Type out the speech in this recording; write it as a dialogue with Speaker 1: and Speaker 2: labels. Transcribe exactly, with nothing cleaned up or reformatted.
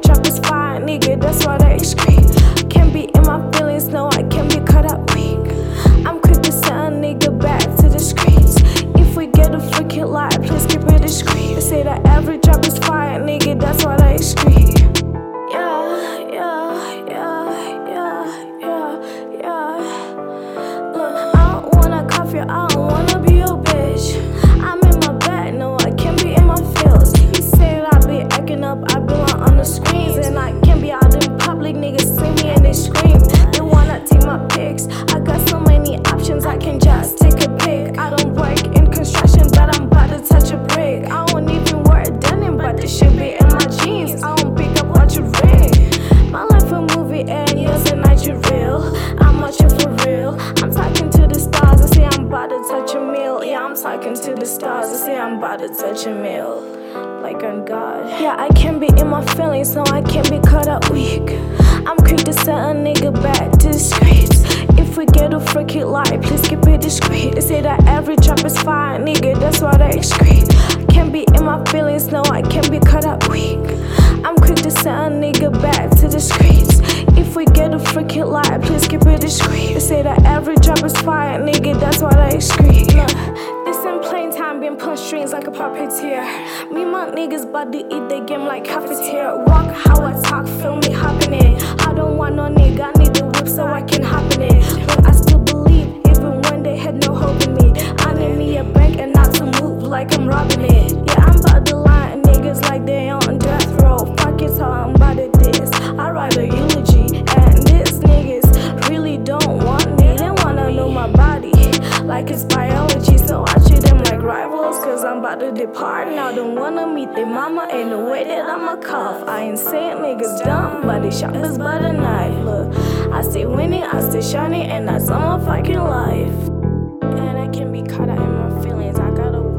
Speaker 1: drop is fire, nigga, that's what I excrete. Can't be in my feelings, no, I can't be caught up weak. I'm quick to send a nigga back to the streets. If we get a freaking lie, please keep it discreet. They say that every drop is fire, nigga, that's what I excrete. Yeah, yeah, yeah, yeah, yeah, yeah. Look, I don't wanna cuff you, I don't wanna be your bitch. I'm in my bed, no, I can't be in my feels. You say that I be acting up, I belong on the screens. And I can't be out in public, niggas see me and they scream. They wanna take my pics, I got so many options, I can just take a pic. I don't work in construction, but I'm about to touch a brick. I don't even wear denim, but this shit be in my jeans. I don't pick up what you ring. My life a movie and yours a night you real. I'm watching for real. I'm talking to the stars, I say I'm about to touch a meal. Yeah, I'm talking to the stars, I say I'm about to touch a meal. Like on God. Yeah, I can't be in my feelings, no, I can't be caught up weak. I'm quick to send a nigga back to the streets. If we get a freaking lie, please keep it discreet. They say that every drop is fire, nigga, that's what I excrete. Can't be in my feelings, no, I can't be caught up weak. I'm quick to send a nigga back to the streets. If we get a freaking lie, please keep it discreet. They say that every drop is fire, nigga, that's what I excrete. Look, this in plain time, been punch strings like a puppeteer. Me and my niggas about to eat the game like cafeteria. Walk how I talk, feel me hopping in. I don't want no nigga, I need the whip so I can hop in it. But I still believe, even when they had no hope in me. I need me a bank and not to move like I'm robbing it. Yeah, I'm about to lie and niggas like they on death row. Fuck it, how I'm about to diss. I write a eulogy, and these niggas really don't want me. They wanna know my body like it's biology, so I treat them like rivals, cause I'm about to depart. Now don't wanna meet their mama, ain't no way that I'ma cough. I ain't saying niggas dumb, but they sharp as butter knife. Look, I stay winning, I stay shining, and that's all my fucking life. And I can be caught out in my feelings, I gotta